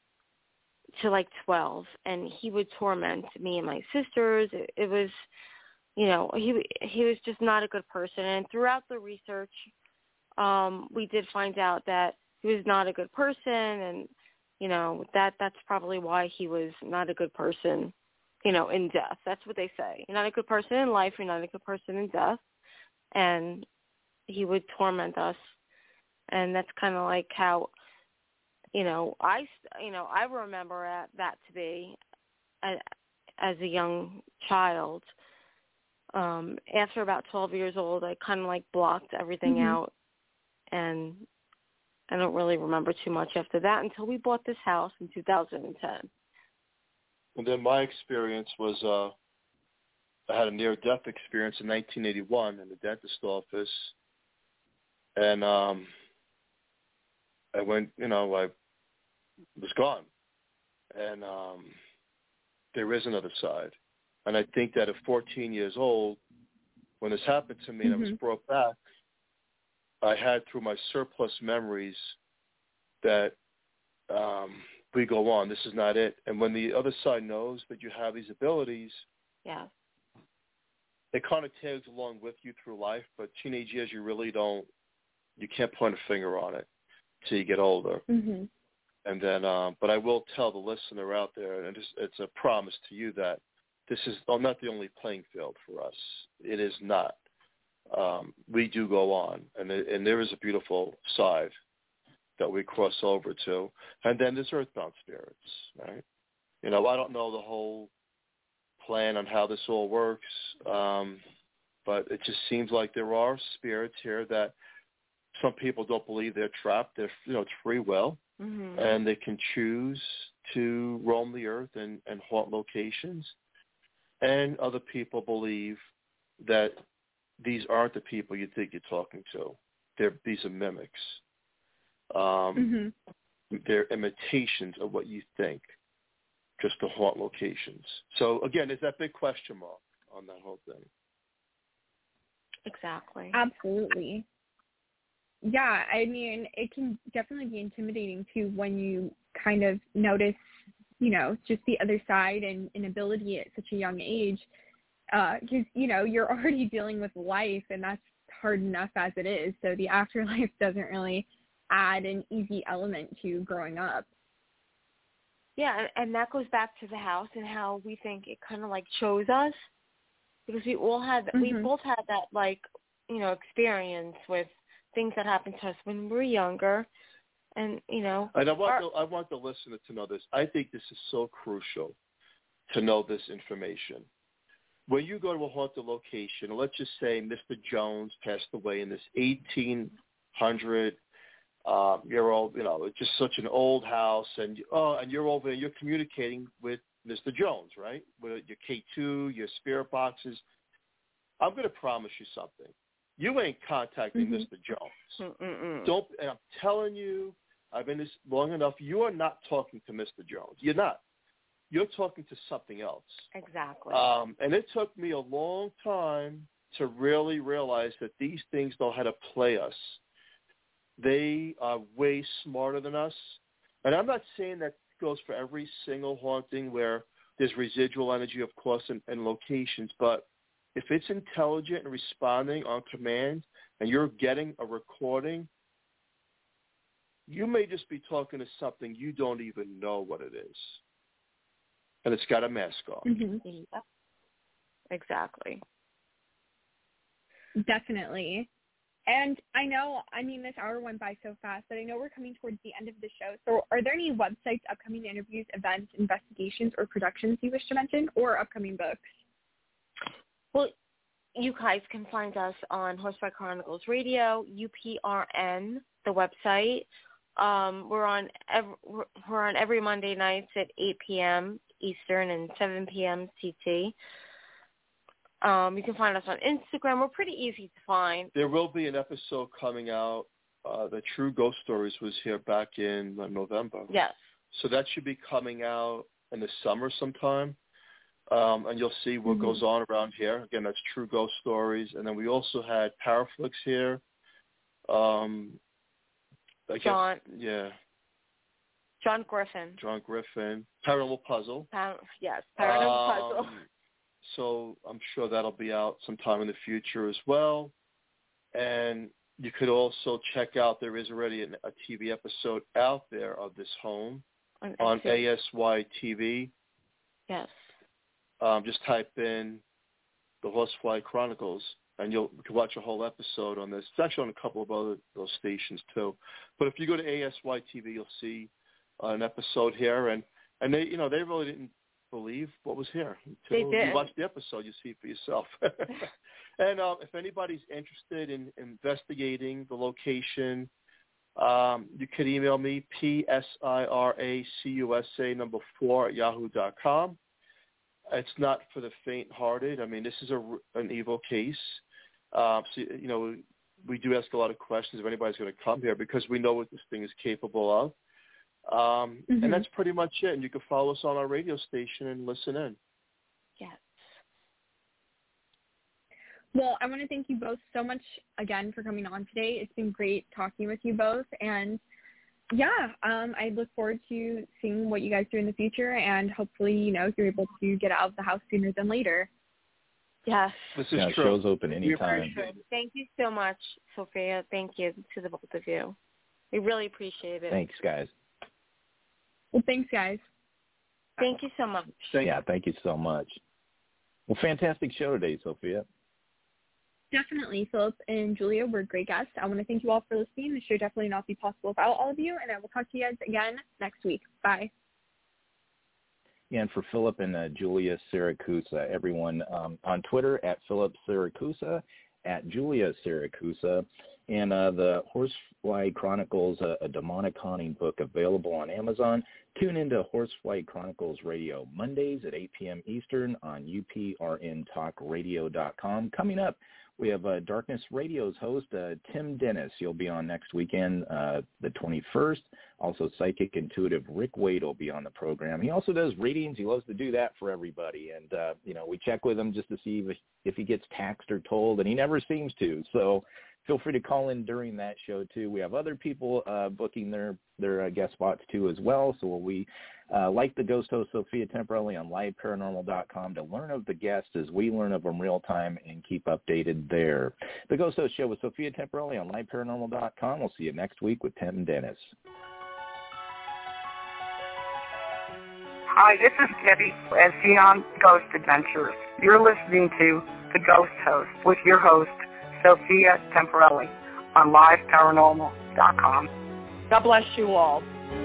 to like twelve, and he would torment me and my sisters. It, it was, you know, he he was just not a good person. And throughout the research, um, we did find out that he was not a good person, and you know that that's probably why he was not a good person. You know, in death. That's what they say. You're not a good person in life. You're not a good person in death. And he would torment us. And that's kind of like how, you know, I, you know, I remember that to be as a young child. Um, after about twelve years old, I kind of like blocked everything mm-hmm. out. And I don't really remember too much after that until we bought this house in two thousand ten. And then my experience was uh, I had a near-death experience in nineteen eighty-one in the dentist office. And um, I went, you know, I was gone. And um, there is another side. And I think that at fourteen years old, when this happened to me mm-hmm. and I was brought back, I had through my surplus memories that um, – we go on, this is not it. And when the other side knows that you have these abilities, yeah, it kind of tags along with you through life. But teenage years, you really don't, you can't point a finger on it till you get older. Mm-hmm. And then, um, but I will tell the listener out there, and it's, it's a promise to you that this is not the only playing field for us. It is not. Um, we do go on, and, and there is a beautiful side that we cross over to. And then there's earthbound spirits, right? You know, I don't know the whole plan on how this all works, um, but it just seems like there are spirits here that some people don't believe they're trapped. They're, you know, it's free will, mm-hmm. and they can choose to roam the earth and, and haunt locations. And other people believe that these aren't the people you think you're talking to. They're, these are mimics. Um, mm-hmm. They're imitations of what you think, just to haunt locations. So, again, there's that big question mark on that whole thing. Exactly. Absolutely. Yeah, I mean, it can definitely be intimidating, too, when you kind of notice, you know, just the other side and inability at such a young age. Because, uh, you know, you're already dealing with life, and that's hard enough as it is. So the afterlife doesn't really add an easy element to growing up. Yeah, and, and that goes back to the house and how we think it kind of like chose us, because we all had, mm-hmm. we both had that like, you know, experience with things that happened to us when we were younger, and you know. And I want our, the, I want the listener to know this. I think this is so crucial to know this information. When you go to a haunted location, let's just say Mister Jones passed away in this eighteen hundred. Um, you're all, you know, it's just such an old house, and oh, and you're over there, you're communicating with Mister Jones, right? With your K two, your spirit boxes. I'm going to promise you something. You ain't contacting mm-hmm. Mister Jones. Mm-mm. Don't. And I'm telling you, I've been this long enough. You are not talking to Mister Jones. You're not. You're talking to something else. Exactly. Um, and it took me a long time to really realize that these things know how to play us. They are way smarter than us. And I'm not saying that goes for every single haunting where there's residual energy, of course, and, and locations. But if it's intelligent and responding on command and you're getting a recording, you may just be talking to something you don't even know what it is. And it's got a mask on. Mm-hmm. Yeah. Exactly. Definitely. And I know, I mean, this hour went by so fast, but I know we're coming towards the end of the show. So are there any websites, upcoming interviews, events, investigations, or productions you wish to mention, or upcoming books? Well, you guys can find us on Horsefly Chronicles Radio, U P R N, the website. Um, we're on every, we're on every Monday nights at eight p.m. Eastern and seven p.m. C T. Um, you can find us on Instagram. We're pretty easy to find. There will be an episode coming out. Uh, the True Ghost Stories was here back in uh, November. Yes. So that should be coming out in the summer sometime. um, and you'll see what mm-hmm. goes on around here. Again, that's True Ghost Stories. And then we also had Paraflix here. Um, I guess, John. Yeah. John Griffin. John Griffin. Paranormal Puzzle. Par- yes, Paranormal um, Puzzle. So I'm sure that'll be out sometime in the future as well. And you could also check out, there is already an, a T V episode out there of this home on, on A S Y T V. Yes. Um, just type in the Horsefly Chronicles, and you'll you can watch a whole episode on this. It's actually on a couple of other those stations too. But if you go to A S Y T V, you'll see uh, an episode here, and, and they you know they really didn't believe what was here until they did. you watch the episode. You see it for yourself. And um, if anybody's interested in investigating the location, um, you could email me, P S I R A C U S A number four at yahoo dot com. It's not for the faint-hearted. I mean, this is a, an evil case. Uh, so, you know, we do ask a lot of questions if anybody's going to come here because we know what this thing is capable of. Um, mm-hmm. And that's pretty much it. And you can follow us on our radio station and listen in. Yes. Well, I want to thank you both so much again for coming on today. It's been great talking with you both. And, yeah, um, I look forward to seeing what you guys do in the future. And hopefully, you know, you're able to get out of the house sooner than later. Yes. This is yeah, true. Show's open anytime. Thank you so much, Sophia. Thank you to the both of you. We really appreciate it. Thanks, guys. Well, thanks, guys. Thank you so much. Thank yeah, thank you so much. Well, fantastic show today, Sophia. Definitely. Philip and Julia were great guests. I want to thank you all for listening. The show definitely not be possible without all of you, and I will talk to you guys again next week. Bye. Yeah, and for Philip and uh, Julia Siracusa, everyone um, on Twitter at Philip Siracusa, at Julia Siracusa, and uh, the Horsefly Chronicles, uh, a demonic haunting book available on Amazon. Tune into Horsefly Chronicles Radio Mondays at eight p.m. Eastern on U P R N talk radio dot com. Coming up, we have uh, Darkness Radio's host, uh, Tim Dennis. He'll be on next weekend, uh, the twenty-first. Also, Psychic Intuitive Rick Wade will be on the program. He also does readings. He loves to do that for everybody. And, uh, you know, we check with him just to see if, if he gets taxed or told, and he never seems to. So feel free to call in during that show, too. We have other people uh, booking their, their uh, guest spots, too, as well. So we uh, like the ghost host Sophia Temperelli on live paranormal dot com to learn of the guests as we learn of them real time and keep updated there. The Ghost Host Show with Sophia Temperelli on live paranormal dot com. We'll see you next week with Tim Dennis. Hi, this is Debbie as Beyond Ghost Adventures. You're listening to The Ghost Host with your host, Sophia Temperelli, on live paranormal dot com. God bless you all.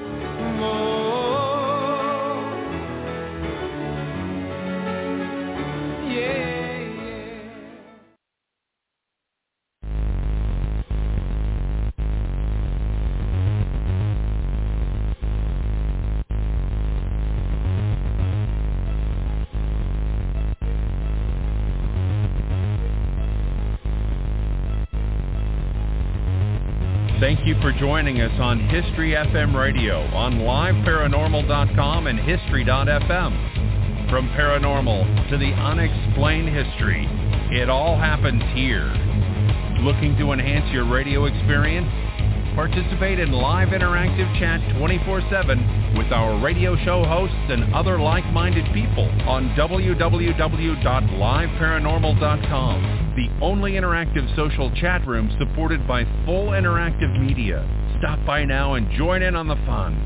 Thank you for joining us on History F M Radio on live paranormal dot com and history dot f m. From paranormal to the unexplained history, it all happens here. Looking to enhance your radio experience? Participate in live interactive chat twenty-four seven with our radio show hosts and other like-minded people on w w w dot live paranormal dot com, the only interactive social chat room supported by full interactive media. Stop by now and join in on the fun.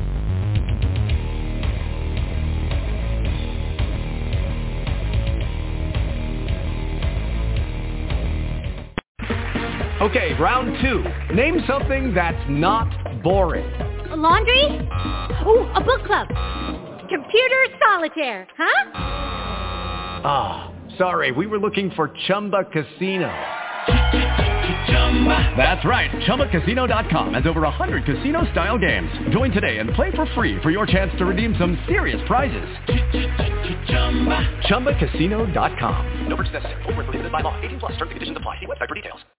Okay, round two. Name something that's not boring. A laundry? Ooh, a book club. Computer solitaire, huh? Ah, oh, sorry, we were looking for Chumba Casino. That's right, Chumba Casino dot com has over one hundred casino-style games. Join today and play for free for your chance to redeem some serious prizes. Chumba Casino dot com. No purchase necessary. Void where prohibited by law. eighteen plus. Terms and conditions apply. See website for details.